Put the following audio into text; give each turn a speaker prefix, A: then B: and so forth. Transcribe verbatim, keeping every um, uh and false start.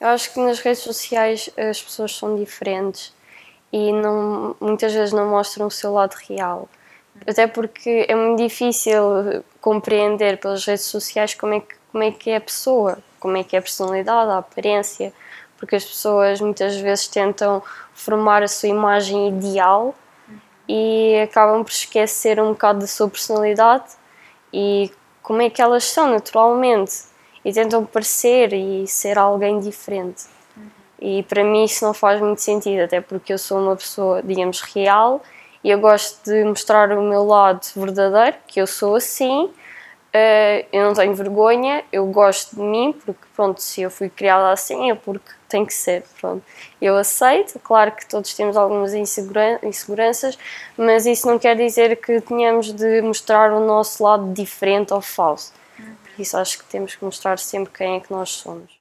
A: Eu acho que nas redes sociais as pessoas são diferentes e não, muitas vezes não mostram o seu lado real. Até porque é muito difícil compreender pelas redes sociais como é que, como é, que é a pessoa, como é que é a personalidade, a aparência, porque as pessoas muitas vezes tentam formar a sua imagem ideal e acabam por esquecer um bocado da sua personalidade e como é que elas são naturalmente e tentam parecer e ser alguém diferente. E para mim isso não faz muito sentido, até porque eu sou uma pessoa, digamos, real e eu gosto de mostrar o meu lado verdadeiro, que eu sou assim, uh, eu não tenho vergonha, eu gosto de mim, porque pronto, se eu fui criada assim é porque tem que ser, pronto. Eu aceito, claro que todos temos algumas inseguran inseguranças, mas isso não quer dizer que tenhamos de mostrar o nosso lado diferente ou falso. Por isso acho que temos que mostrar sempre quem é que nós somos.